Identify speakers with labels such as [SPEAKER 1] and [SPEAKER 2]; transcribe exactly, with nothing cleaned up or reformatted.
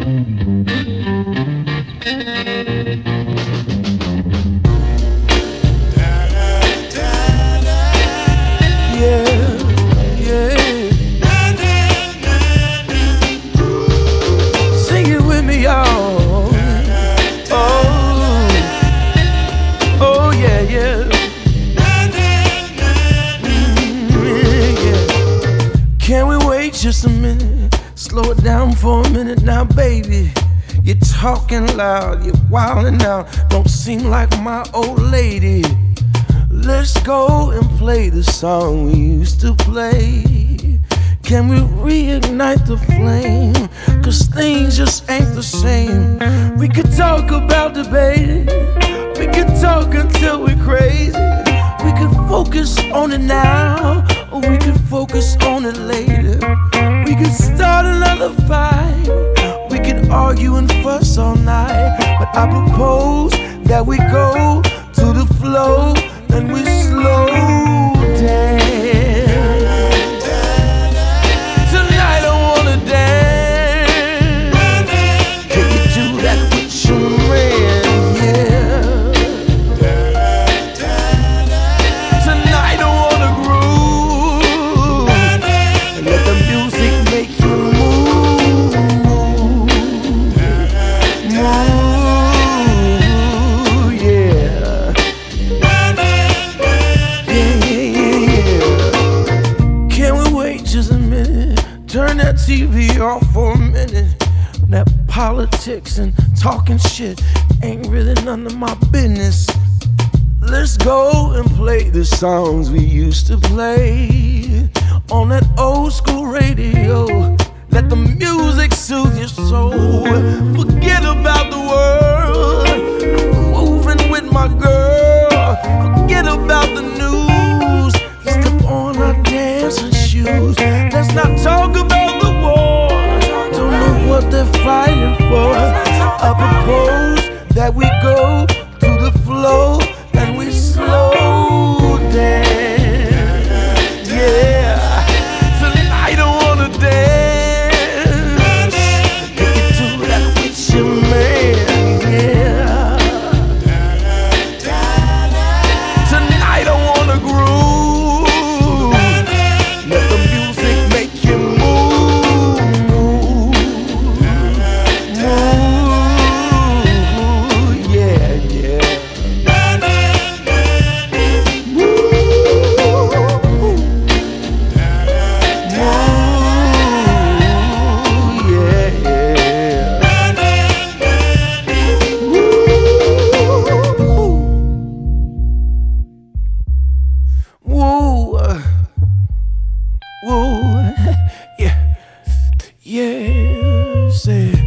[SPEAKER 1] Just a minute, slow it down for a minute now, baby. You're talking loud, you're wilding out, don't seem like my old lady. Let's go and play the song we used to play. Can we reignite the flame? Cause things just ain't the same. We could talk about debating, we could talk until we're crazy. We could focus on it now, or we could focus on it later. We could start another fight, we could argue and fuss all night. But I propose that we go to the flow and we slow dance. Tonight I wanna dance. Can you do that with your man? Yeah. Tonight I wanna groove and let the music make you move, move, move, yeah. Yeah, yeah, yeah. Can we wait just a minute? Turn that T V off for a minute. That politics and talking shit ain't really none of my business. Let's go and play the songs we used to play on that old school radio. Let the music soothe your soul. Forget about the world, moving with my girl. Forget about the news, slip on our dancing shoes. Let's not talk about the war, don't know what they're fighting for. I propose that we go to the flow and we slow dance, yeah. Tonight I wanna dance. Can you do that with your man, yeah. Tonight I wanna groove, let the music make you move, move, move, yeah, yeah. Woo, uh, woo, yeah, yeah, say.